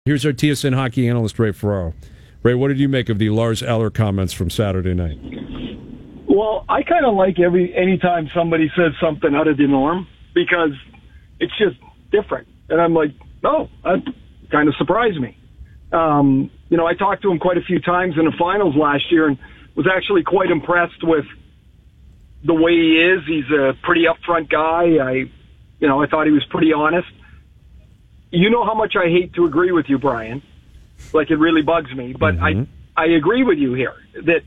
Here's our TSN hockey analyst, Ray Ferraro. Ray, what did you make of the Lars Eller comments from Saturday night? Well, I kind of like anytime somebody says something out of the norm because it's just different. And I'm like, oh, that kind of surprised me. I talked to him quite a few times in the finals last year and was actually quite impressed with the way he is. He's a pretty upfront guy. I thought he was pretty honest. You know how much I hate to agree with you, Brian. Like, it really bugs me. But I agree with you here that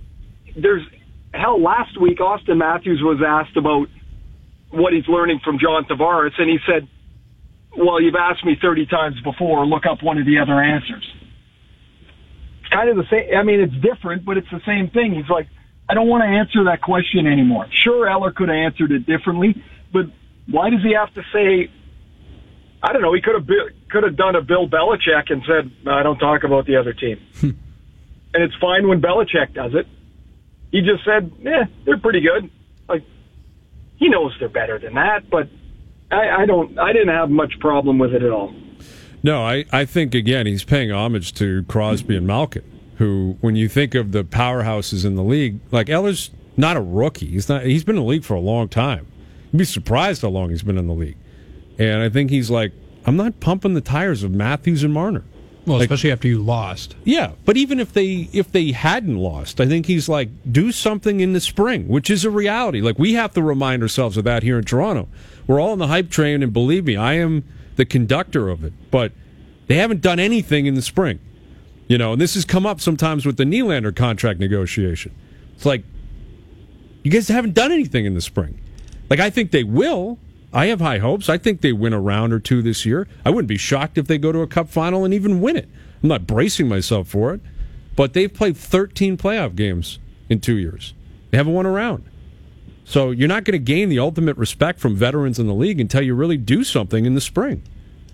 last week Austin Matthews was asked about what he's learning from John Tavares, and he said, well, you've asked me 30 times before. Look up one of the other answers. It's kind of the same. I mean, it's different, but it's the same thing. He's like, I don't want to answer that question anymore. Sure, Eller could have answered it differently, but why does he have to say, I don't know, he could have done a Bill Belichick and said, no, I don't talk about the other team. And it's fine when Belichick does it. He just said, they're pretty good. Like, he knows they're better than that, but I didn't have much problem with it at all. No, I think, again, he's paying homage to Crosby and Malkin, who, when you think of the powerhouses in the league, like, Eller's not a rookie. He's been in the league for a long time. You'd be surprised how long he's been in the league. And I think he's like, I'm not pumping the tires of Matthews and Marner. Well, like, especially after you lost. Yeah, but even if they hadn't lost, I think he's like, do something in the spring, which is a reality. Like, we have to remind ourselves of that here in Toronto. We're all on the hype train, and believe me, I am the conductor of it. But they haven't done anything in the spring. And this has come up sometimes with the Nylander contract negotiation. It's like, you guys haven't done anything in the spring. Like, I think they will. I have high hopes. I think they win a round or two this year. I wouldn't be shocked if they go to a cup final and even win it. I'm not bracing myself for it. But they've played 13 playoff games in 2 years. They haven't won a round. So you're not going to gain the ultimate respect from veterans in the league until you really do something in the spring.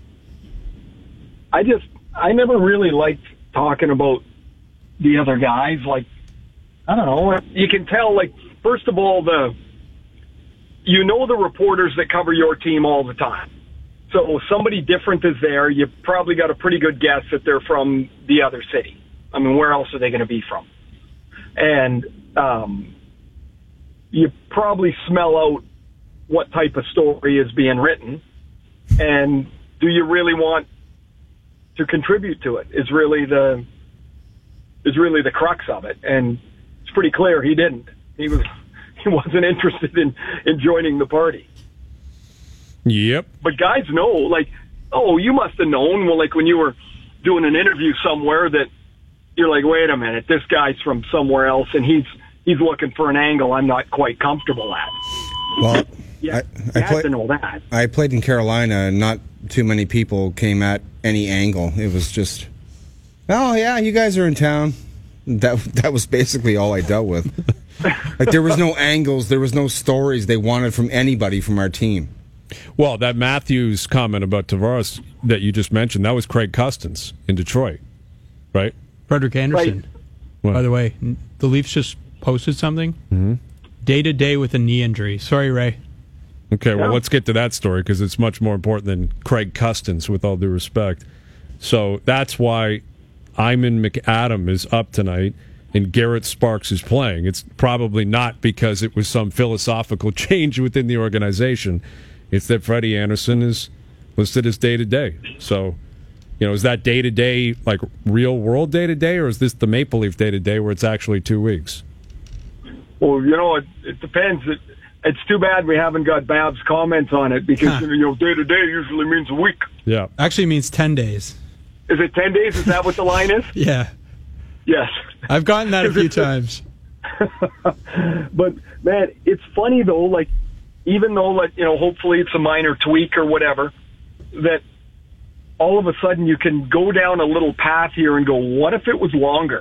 I never really liked talking about the other guys. Like, I don't know. You can tell, like, first of all, the reporters that cover your team all the time. So if somebody different is there, you probably got a pretty good guess that they're from the other city. I mean, where else are they going to be from? And you probably smell out what type of story is being written. And do you really want to contribute to it is really the crux of it. And it's pretty clear he didn't. He wasn't interested in joining the party. Yep. But guys know, like, oh, you must have known, well, like when you were doing an interview somewhere that you're like, wait a minute, this guy's from somewhere else and he's looking for an angle I'm not quite comfortable at. Well, yeah, I had to know that. I played in Carolina and not too many people came at any angle. It was just, oh yeah, you guys are in town. That was basically all I dealt with. Like, there was no angles, there was no stories they wanted from anybody from our team. Well, that Matthews comment about Tavares that you just mentioned, that was Craig Custance in Detroit, right? Frederick Anderson. Right. By the way, the Leafs just posted something. Day-to-day with a knee injury. Sorry, Ray. Okay, well, let's get to that story because it's much more important than Craig Custance, with all due respect. So that's why Iman McAdam is up tonight and Garrett Sparks is playing. It's probably not because it was some philosophical change within the organization. It's that Freddie Anderson is listed as day-to-day. So, is that day-to-day, like real-world day-to-day, or is this the Maple Leaf day-to-day where it's actually 2 weeks? Well, it depends. It's too bad we haven't got Babs' comments on it because, day-to-day usually means a week. Yeah. Actually means 10 days. Is it 10 days? Is that what the line is? Yeah. Yes. I've gotten that a few times. But, man, it's funny, though, like, even though, like, hopefully it's a minor tweak or whatever, that all of a sudden you can go down a little path here and go, what if it was longer?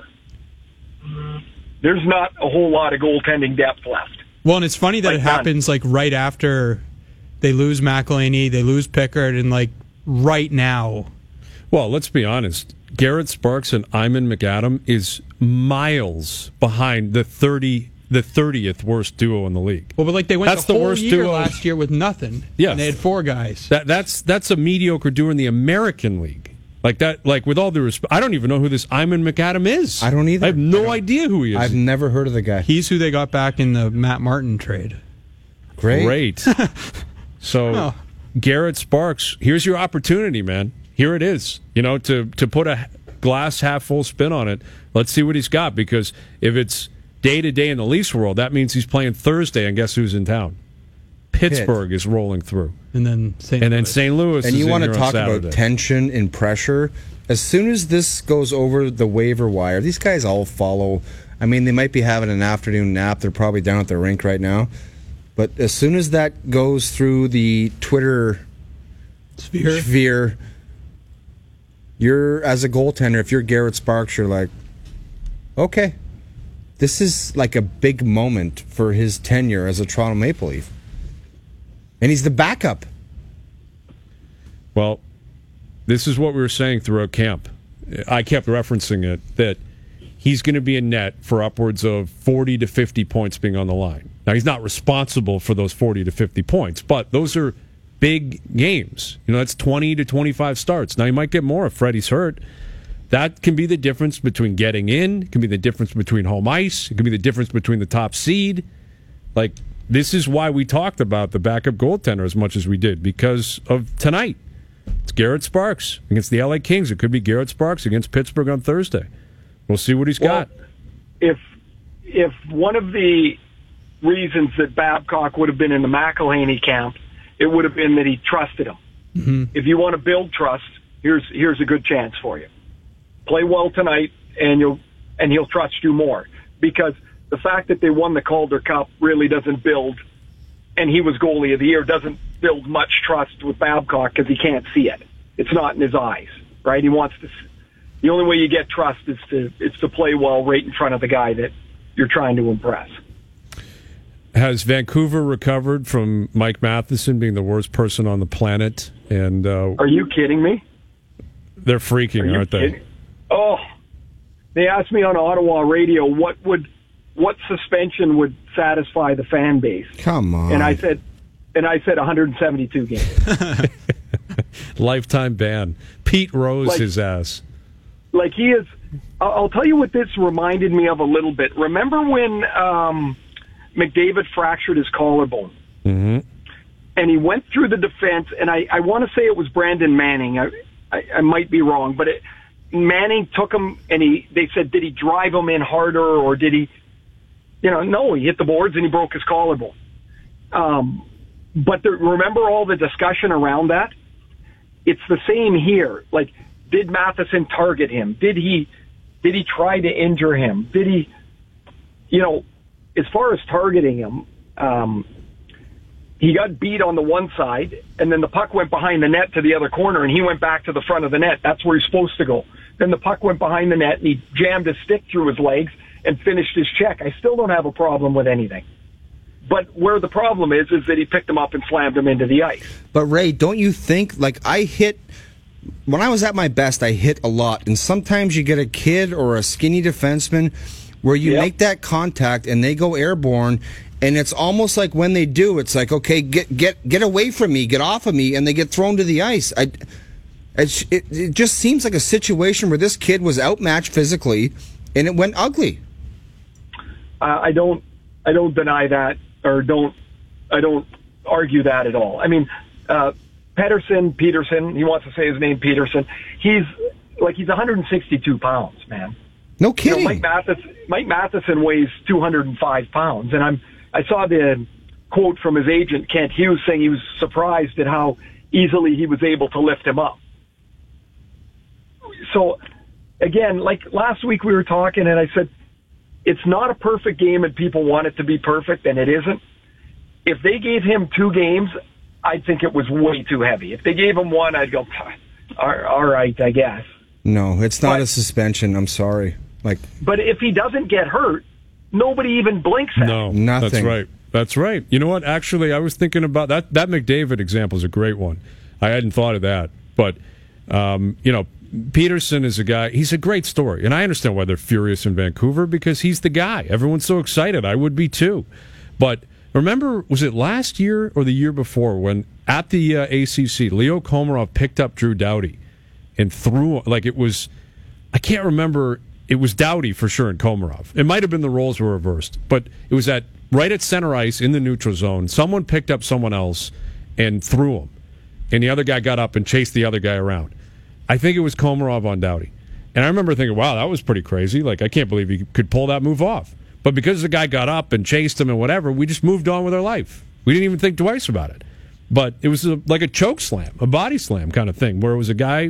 There's not a whole lot of goaltending depth left. Well, and it's funny that it happens, like, right after they lose McElhinney, they lose Pickard, and, like, right now. Well, let's be honest. Garrett Sparks and Iman McAdam is miles behind the 30th worst duo in the league. Well, but like they went the whole worst year duo last year with nothing. Yes. And they had 4 guys. That's a mediocre duo in the American League. Like that, like with all due respect, I don't even know who this Iman McAdam is. I don't either. I have no idea who he is. I've never heard of the guy. He's who they got back in the Matt Martin trade. Great. So, Garrett Sparks, here's your opportunity, man. Here it is. You know, to put a glass half full spin on it. Let's see what he's got, because if it's day to day in the Leafs world, that means he's playing Thursday, and guess who's in town? Pittsburgh is rolling through. And then St. Louis. And is you in want to here on talk Saturday. about tension and pressure. As soon as this goes over the waiver wire, these guys all follow. I mean, they might be having an afternoon nap. They're probably down at the rink right now. But as soon as that goes through the Twitter sphere, you're, as a goaltender, if you're Garrett Sparks, you're like, okay, this is like a big moment for his tenure as a Toronto Maple Leaf. And he's the backup. Well, this is what we were saying throughout camp. I kept referencing it, that he's going to be in net for upwards of 40 to 50 points being on the line. Now, he's not responsible for those 40 to 50 points, but those are big games. You know, that's 20 to 25 starts. Now, he might get more if Freddie's hurt. That can be the difference between getting in. It can be the difference between home ice. It can be the difference between the top seed. Like, this is why we talked about the backup goaltender as much as we did, because of tonight. It's Garrett Sparks against the LA Kings. It could be Garrett Sparks against Pittsburgh on Thursday. We'll see what he's got. If one of the reasons that Babcock would have been in the McElhaney camp, it would have been that he trusted him. Mm-hmm. If you want to build trust, here's a good chance for you. Play well tonight, and he'll trust you more, because the fact that they won the Calder Cup really doesn't build, and he was goalie of the year, doesn't build much trust with Babcock because he can't see it. It's not in his eyes, right? He wants to. The only way you get trust is to play well right in front of the guy that you're trying to impress. Has Vancouver recovered from Mike Matheson being the worst person on the planet? And are you kidding me? They're freaking, aren't they? Oh, they asked me on Ottawa radio what suspension would satisfy the fan base. Come on. And I said 172 games. Lifetime ban. Pete Rose his ass. Like he is. I'll tell you what this reminded me of a little bit. Remember when McDavid fractured his collarbone? Mm-hmm. And he went through the defense, and I want to say it was Brandon Manning. I might be wrong, but Manning took him, and they said, did he drive him in harder, or did he, no, he hit the boards and he broke his collarbone. But remember all the discussion around that? It's the same here. Like, did Matheson target him? Did he try to injure him? Did he, as far as targeting him, he got beat on the one side, and then the puck went behind the net to the other corner, and he went back to the front of the net. That's where he's supposed to go. Then the puck went behind the net, and he jammed his stick through his legs and finished his check. I still don't have a problem with anything. But where the problem is that he picked him up and slammed him into the ice. But, Ray, don't you think, when I was at my best, I hit a lot. And sometimes you get a kid or a skinny defenseman where you make that contact and they go airborne, and it's almost like when they do, it's like, okay, get away from me, get off of me, and they get thrown to the ice. It just seems like a situation where this kid was outmatched physically, and it went ugly. I don't deny that, or I don't argue that at all. I mean, Peterson, he wants to say his name, Peterson. He's 162 pounds, man. No kidding. Mike Matheson weighs 205 pounds, and I saw the quote from his agent, Kent Hughes, saying he was surprised at how easily he was able to lift him up. So, again, like last week we were talking, and I said, it's not a perfect game, and people want it to be perfect, and it isn't. If they gave him 2 games, I'd think it was way too heavy. If they gave him 1, I'd go, all right, I guess. No, it's not a suspension. I'm sorry. But if he doesn't get hurt, nobody even blinks at him. No, nothing. That's right. You know what? Actually, I was thinking about that. That McDavid example is a great one. I hadn't thought of that. But, Peterson is a guy, he's a great story. And I understand why they're furious in Vancouver, because he's the guy. Everyone's so excited. I would be too. But remember, was it last year or the year before when at the ACC, Leo Komarov picked up Drew Doughty and threw, like it was, I can't remember, it was Doughty for sure and Komarov. It might have been the roles were reversed, but it was right at center ice in the neutral zone. Someone picked up someone else and threw him, and the other guy got up and chased the other guy around. I think it was Komarov on Doughty. And I remember thinking, wow, that was pretty crazy. Like, I can't believe he could pull that move off. But because the guy got up and chased him and whatever, we just moved on with our life. We didn't even think twice about it. But it was like a choke slam, a body slam kind of thing, where it was a guy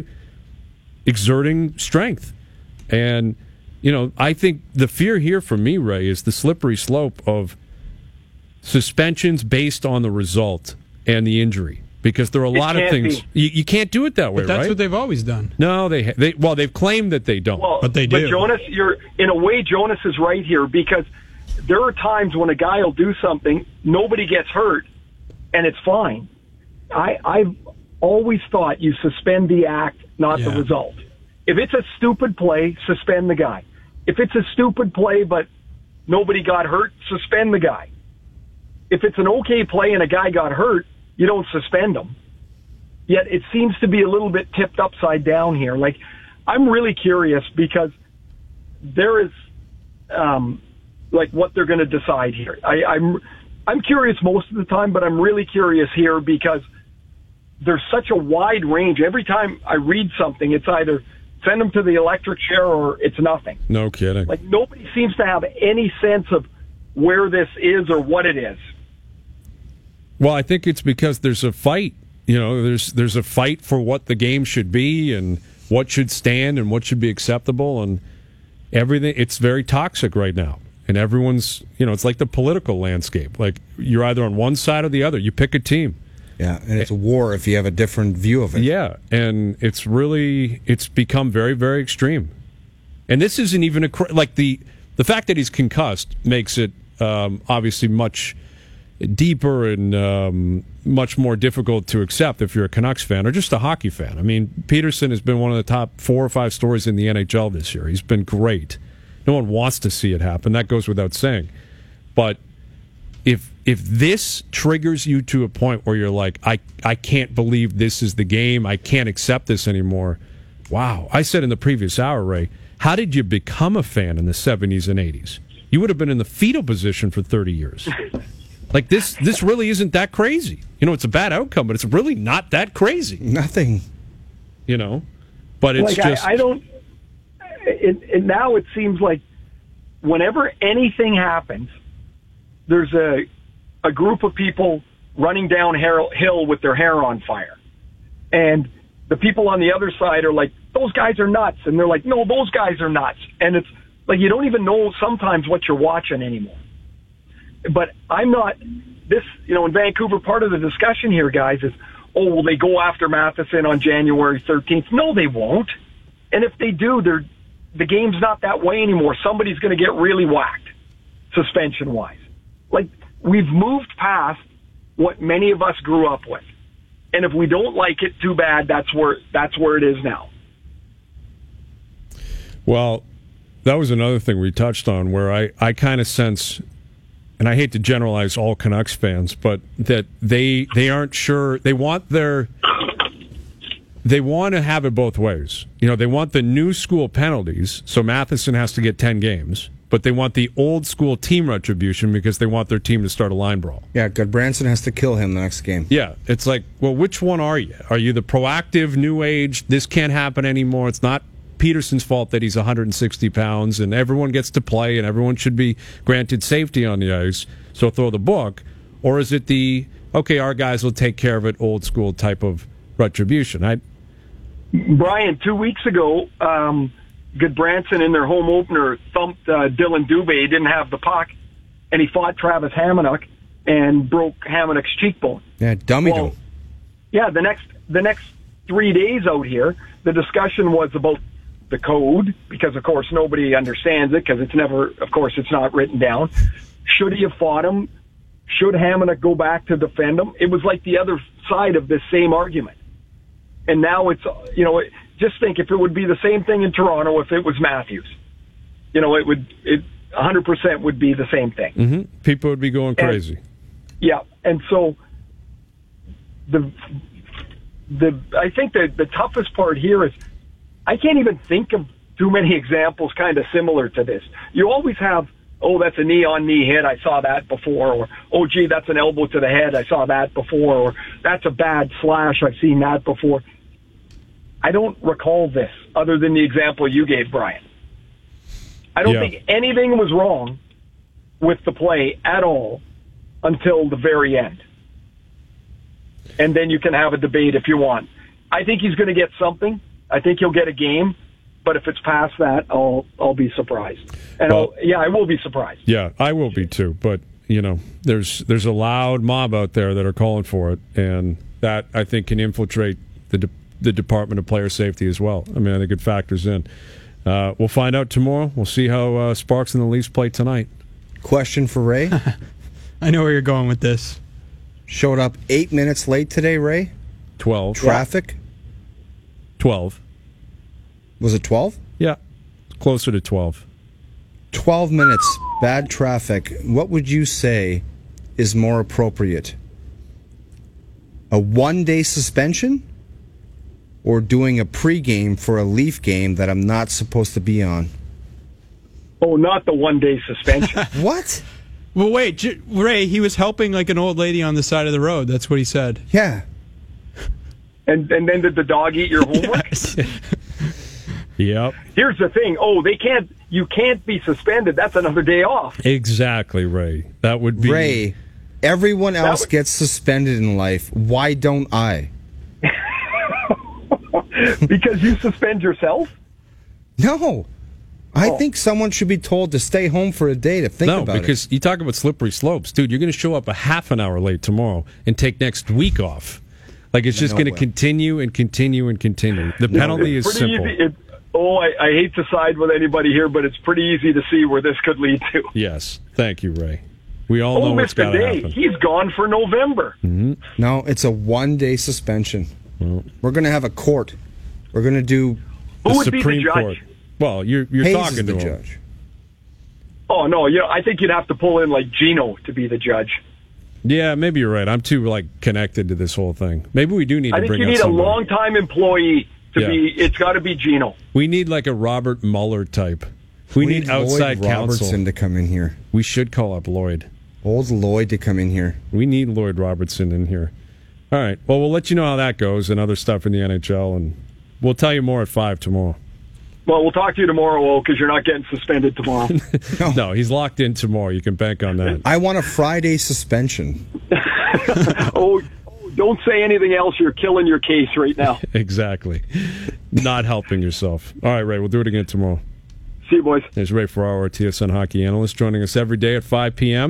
exerting strength. And, I think the fear here for me, Ray, is the slippery slope of suspensions based on the result and the injury. Because there are a lot of things you can't do it that way, but that's right? what they've always done. No, they've claimed that they don't, well, but they do. But Jonas, in a way, Jonas is right here, because there are times when a guy will do something, nobody gets hurt, and it's fine. I've always thought you suspend the act, not the result. If it's a stupid play, suspend the guy. If it's a stupid play but nobody got hurt, suspend the guy. If it's an okay play and a guy got hurt, you don't suspend them. Yet it seems to be a little bit tipped upside down here. Like, I'm really curious, because there is, what they're going to decide here. I'm curious most of the time, but I'm really curious here because there's such a wide range. Every time I read something, it's either send them to the electric chair or it's nothing. No kidding. Like, nobody seems to have any sense of where this is or what it is. Well, I think it's because there's a fight. There's a fight for what the game should be and what should stand and what should be acceptable and everything. It's very toxic right now. And everyone's, it's like the political landscape. Like, you're either on one side or the other. You pick a team. Yeah, and it's a war if you have a different view of it. Yeah, and it's become very, very extreme. And this isn't even the fact that he's concussed makes it obviously much deeper and much more difficult to accept if you're a Canucks fan or just a hockey fan. I mean, Peterson has been one of the top 4 or 5 stories in the NHL this year. He's been great. No one wants to see it happen. That goes without saying. But if this triggers you to a point where you're like, I can't believe this is the game, I can't accept this anymore. Wow. I said in the previous hour, Ray, how did you become a fan in the 70s and 80s? You would have been in the fetal position for 30 years. Like, this really isn't that crazy. It's a bad outcome, but it's really not that crazy. Nothing. But it's like, just... I don't... now it seems like whenever anything happens, there's a group of people running down hill with their hair on fire. And the people on the other side are like, those guys are nuts. And they're like, no, those guys are nuts. And it's like, you don't even know sometimes what you're watching anymore. But I'm not, in Vancouver, part of the discussion here, guys, is, will they go after Matheson on January 13th? No, they won't. And if they do, the game's not that way anymore. Somebody's going to get really whacked, suspension-wise. Like, we've moved past what many of us grew up with. And if we don't like it, too bad, that's where it is now. Well, that was another thing we touched on where I kind of sense, and I hate to generalize all Canucks fans, but that they aren't sure. They want to have it both ways. They want the new school penalties, so Matheson has to get 10 games, but they want the old school team retribution because they want their team to start a line brawl. Yeah, Goodbranson has to kill him the next game. Yeah, it's like, well, which one are you? Are you the proactive, new age, this can't happen anymore, it's not Peterson's fault that he's 160 pounds and everyone gets to play and everyone should be granted safety on the ice, so throw the book? Or is it okay, our guys will take care of it, old school type of retribution? Brian, 2 weeks ago, Goodbranson in their home opener thumped Dylan Dubé. He didn't have the puck, and he fought Travis Hamonic and broke Hamonic's cheekbone. Yeah, dummied him. Yeah, the next 3 days out here, the discussion was about the code, because, of course, nobody understands it, because it's not written down. Should he have fought him? Should Hamonic go back to defend him? It was like the other side of this same argument. And now it's, just think if it would be the same thing in Toronto if it was Matthews. It 100% would be the same thing. Mm-hmm. People would be going crazy. And so I think that the toughest part here is I can't even think of too many examples kind of similar to this. You always have, oh, that's a knee-on-knee hit, I saw that before, or, oh, gee, that's an elbow to the head, I saw that before, or that's a bad slash, I've seen that before. I don't recall this, other than the example you gave, Brian. I don't think anything was wrong with the play at all until the very end. And then you can have a debate if you want. I think he's going to get something. I think he'll get a game. But if it's past that, I'll be surprised. And I will be surprised. Yeah, I will be too. But there's a loud mob out there that are calling for it, and that I think can infiltrate the Department of Player Safety as well. I mean, I think it factors in. We'll find out tomorrow. We'll see how Sparks and the Leafs play tonight. Question for Ray. I know where you're going with this. Showed up 8 minutes late today, Ray. 12. Traffic. 12. Was it 12? Yeah, closer to 12. 12 minutes, bad traffic. What would you say is more appropriate? A 1-day suspension? Or doing a pregame for a Leaf game that I'm not supposed to be on? Oh, not the 1-day suspension. What? Well, wait, Ray, he was helping like an old lady on the side of the road. That's what he said. Yeah. And then did the dog eat your homework? Yes. Yep. Here's the thing. Oh, you can't be suspended. That's another day off. Exactly, Ray. That would be... Ray, everyone else gets suspended in life. Why don't I? Because you suspend yourself? No. I think someone should be told to stay home for a day to think about it. No, because you talk about slippery slopes. Dude, you're going to show up a half an hour late tomorrow and take next week off. Like, it's just going to continue and continue and continue. The penalty is simple. I hate to side with anybody here, but it's pretty easy to see where this could lead to. Yes. Thank you, Ray. We all know what's got to happen. He's gone for November. Mm-hmm. No, it's a 1-day suspension. Well, we're going to have a court. We're going to do the Supreme be the judge? Court. Well, you're Hayes talking is to the him. judge. Oh, no. I think you'd have to pull in like Gino to be the judge. Yeah, maybe you're right. I'm too connected to this whole thing. Maybe we do need to bring I think you need a long-time employee to be. It's got to be Gino. We need like a Robert Mueller type. We need outside Lloyd counsel. Robertson to come in here. We should call up Lloyd. Old Lloyd to come in here. We need Lloyd Robertson in here. All right. Well, we'll let you know how that goes and other stuff in the NHL, and we'll tell you more at 5 tomorrow. Well, we'll talk to you tomorrow, because you're not getting suspended tomorrow. No, he's locked in tomorrow. You can bank on that. I want a Friday suspension. Don't say anything else. You're killing your case right now. Exactly. Not helping yourself. All right, Ray, we'll do it again tomorrow. See you, boys. There's Ray Ferraro, our TSN hockey analyst, joining us every day at 5 p.m.